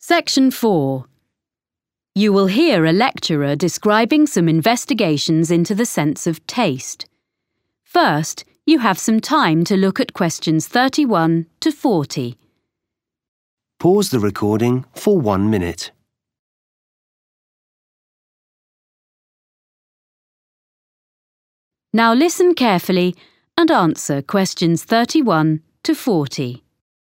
Section 4. You will hear a lecturer describing some investigations into the sense of taste. First, you have some time to look at questions 31 to 40. Pause the recording for 1 minute. Now listen carefully and answer questions 31 to 40.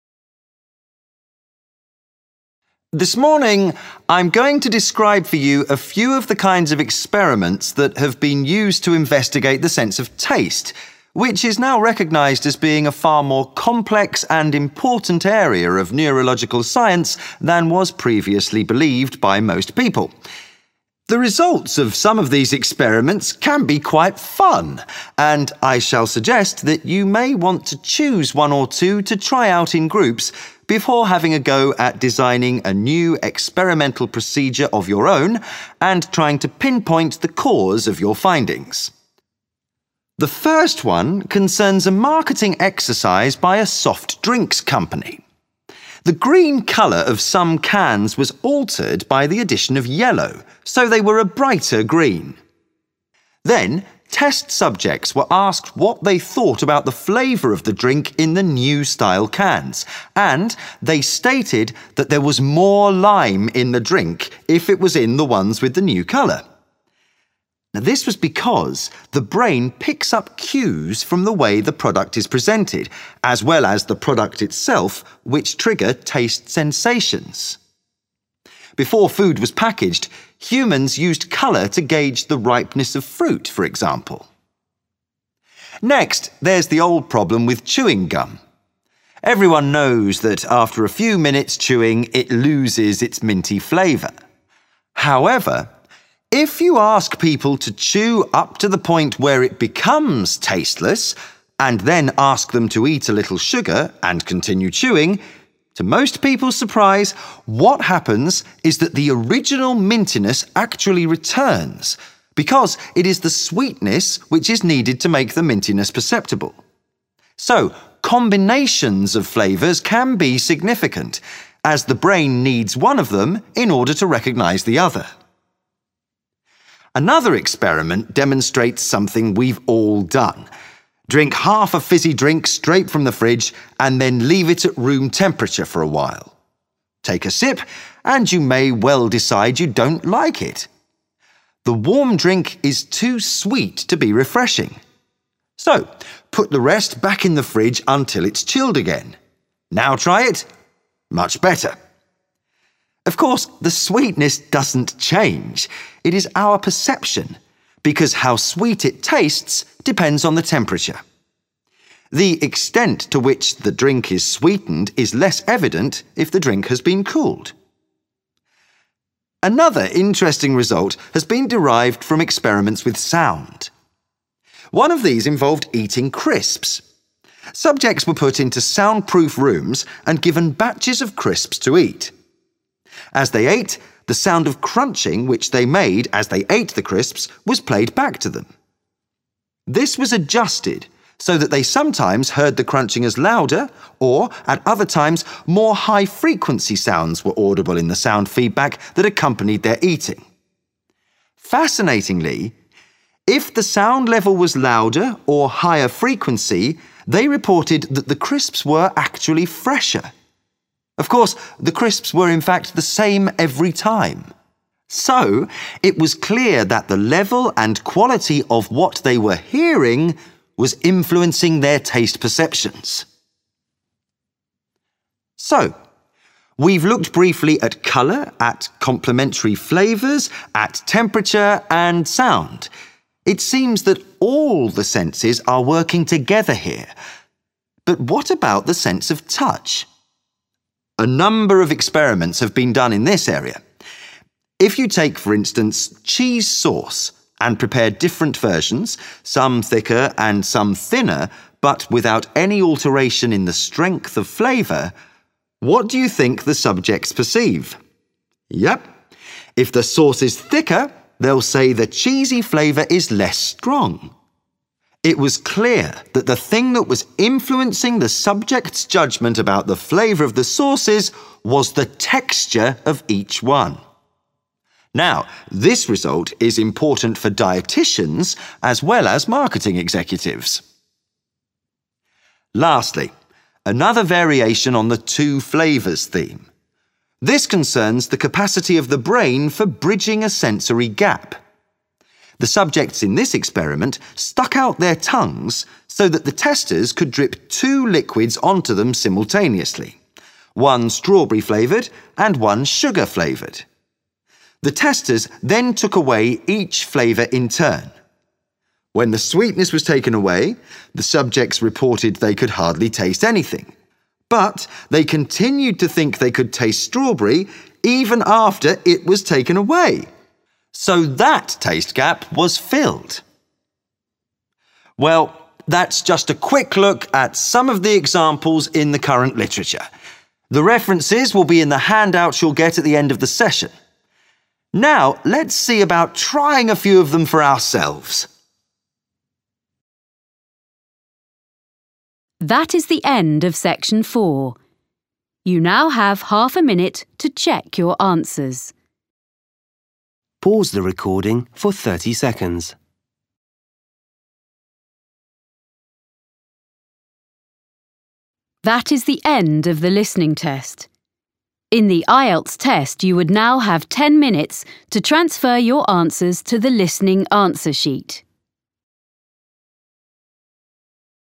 This morning, I'm going to describe for you a few of the kinds of experiments that have been used to investigate the sense of taste, which is now recognised as being a far more complex and important area of neurological science than was previously believed by most people. The results of some of these experiments can be quite fun, and I shall suggest that you may want to choose one or two to try out in groups before having a go at designing a new experimental procedure of your own and trying to pinpoint the cause of your findings. The first one concerns a marketing exercise by a soft drinks company. The green colour of some cans was altered by the addition of yellow, so they were a brighter green. Then, test subjects were asked what they thought about the flavour of the drink in the new style cans, and they stated that there was more lime in the drink if it was in the ones with the new colour. Now, this was because the brain picks up cues from the way the product is presented, as well as the product itself, which trigger taste sensations. Before food was packaged, humans used colour to gauge the ripeness of fruit, for example. Next, there's the old problem with chewing gum. Everyone knows that after a few minutes chewing, it loses its minty flavour. However, if you ask people to chew up to the point where it becomes tasteless, and then ask them to eat a little sugar and continue chewing, to most people's surprise, what happens is that the original mintiness actually returns, because it is the sweetness which is needed to make the mintiness perceptible. So, combinations of flavours can be significant, as the brain needs one of them in order to recognise the other. Another experiment demonstrates something we've all done. Drink half a fizzy drink straight from the fridge and then leave it at room temperature for a while. Take a sip and you may well decide you don't like it. The warm drink is too sweet to be refreshing. So, put the rest back in the fridge until it's chilled again. Now try it. Much better. Of course, the sweetness doesn't change. It is our perception, because how sweet it tastes depends on the temperature. The extent to which the drink is sweetened is less evident if the drink has been cooled. Another interesting result has been derived from experiments with sound. One of these involved eating crisps. Subjects were put into soundproof rooms and given batches of crisps to eat. As they ate, the sound of crunching which they made as they ate the crisps was played back to them. This was adjusted so that they sometimes heard the crunching as louder, or at other times more high-frequency sounds were audible in the sound feedback that accompanied their eating. Fascinatingly, if the sound level was louder or higher frequency, they reported that the crisps were actually fresher. Of course, the crisps were in fact the same every time. So, it was clear that the level and quality of what they were hearing was influencing their taste perceptions. So, we've looked briefly at colour, at complementary flavours, at temperature and sound. It seems that all the senses are working together here. But what about the sense of touch? A number of experiments have been done in this area. If you take, for instance, cheese sauce and prepare different versions, some thicker and some thinner, but without any alteration in the strength of flavour, what do you think the subjects perceive? Yep. If the sauce is thicker, they'll say the cheesy flavour is less strong. It was clear that the thing that was influencing the subject's judgment about the flavour of the sauces was the texture of each one. Now, this result is important for dietitians as well as marketing executives. Lastly, another variation on the two flavours theme. This concerns the capacity of the brain for bridging a sensory gap. The subjects in this experiment stuck out their tongues so that the testers could drip two liquids onto them simultaneously, one strawberry flavoured and one sugar flavoured. The testers then took away each flavour in turn. When the sweetness was taken away, the subjects reported they could hardly taste anything. But they continued to think they could taste strawberry even after it was taken away. So that taste gap was filled. Well, that's just a quick look at some of the examples in the current literature. The references will be in the handouts you'll get at the end of the session. Now, let's see about trying a few of them for ourselves. That is the end of section 4. You now have half a minute to check your answers. Pause the recording for 30 seconds. That is the end of the listening test. In the IELTS test, you would now have 10 minutes to transfer your answers to the listening answer sheet.